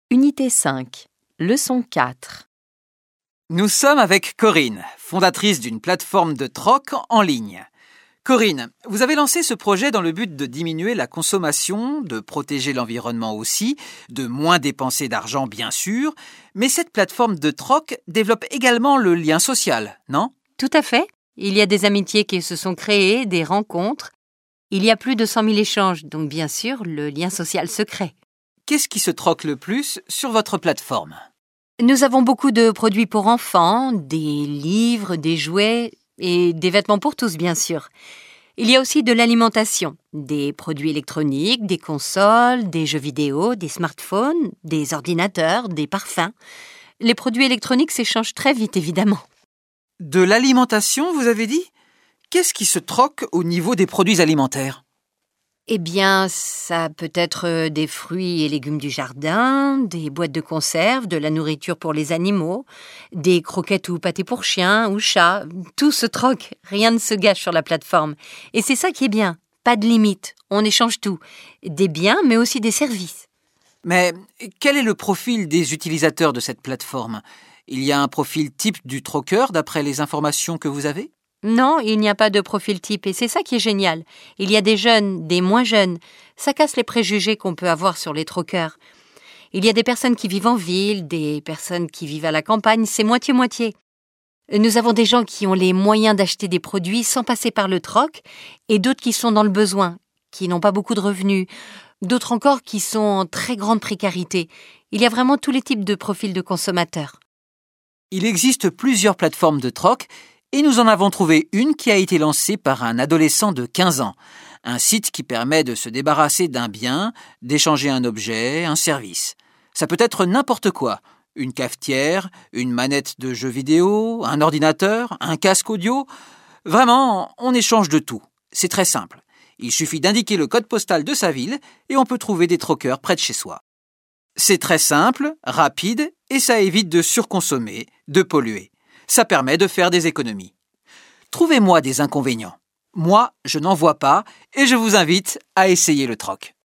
Unité 5, leçon 4. Nous sommes avec Corinne, fondatrice d'une plateforme de troc en ligne. Corinne, vous avez lancé ce projet dans le but de diminuer la consommation, de protéger l'environnement aussi, de moins dépenser d'argent bien sûr, mais cette plateforme de troc développe également le lien social, non ? Tout à fait. Il y a des amitiés qui se sont créées, des rencontres. Il y a plus de 100 000 échanges, donc bien sûr, le lien social se crée. Qu'est-ce qui se troque le plus sur votre plateforme ? Nous avons beaucoup de produits pour enfants, des livres, des jouets et des vêtements pour tous, bien sûr. Il y a aussi de l'alimentation, des produits électroniques, des consoles, des jeux vidéo, des smartphones, des ordinateurs, des parfums. Les produits électroniques s'échangent très vite, évidemment. De l'alimentation, vous avez dit ? Qu'est-ce qui se troque au niveau des produits alimentaires ? Eh bien, ça peut être des fruits et légumes du jardin, des boîtes de conserve, de la nourriture pour les animaux, des croquettes ou pâtés pour chiens ou chats. Tout se troque, rien ne se gâche sur la plateforme. Et c'est ça qui est bien, pas de limite, on échange tout. Des biens, mais aussi des services. Mais quel est le profil des utilisateurs de cette plateforme ? Il y a un profil type du troqueur d'après les informations que vous avez ? Non, il n'y a pas de profil type et c'est ça qui est génial. Il y a des jeunes, des moins jeunes. Ça casse les préjugés qu'on peut avoir sur les troqueurs. Il y a des personnes qui vivent en ville, des personnes qui vivent à la campagne, c'est moitié-moitié. Nous avons des gens qui ont les moyens d'acheter des produits sans passer par le troc et d'autres qui sont dans le besoin, qui n'ont pas beaucoup de revenus, d'autres encore qui sont en très grande précarité. Il y a vraiment tous les types de profils de consommateurs. Il existe plusieurs plateformes de troc et nous en avons trouvé une qui a été lancée par un adolescent de 15 ans. Un site qui permet de se débarrasser d'un bien, d'échanger un objet, un service. Ça peut être n'importe quoi. Une cafetière, une manette de jeu vidéo, un ordinateur, un casque audio. Vraiment, on échange de tout. C'est très simple. Il suffit d'indiquer le code postal de sa ville et on peut trouver des troqueurs près de chez soi. C'est très simple, rapide et ça évite de surconsommer, de polluer. Ça permet de faire des économies. Trouvez-moi des inconvénients. Moi, je n'en vois pas et je vous invite à essayer le troc.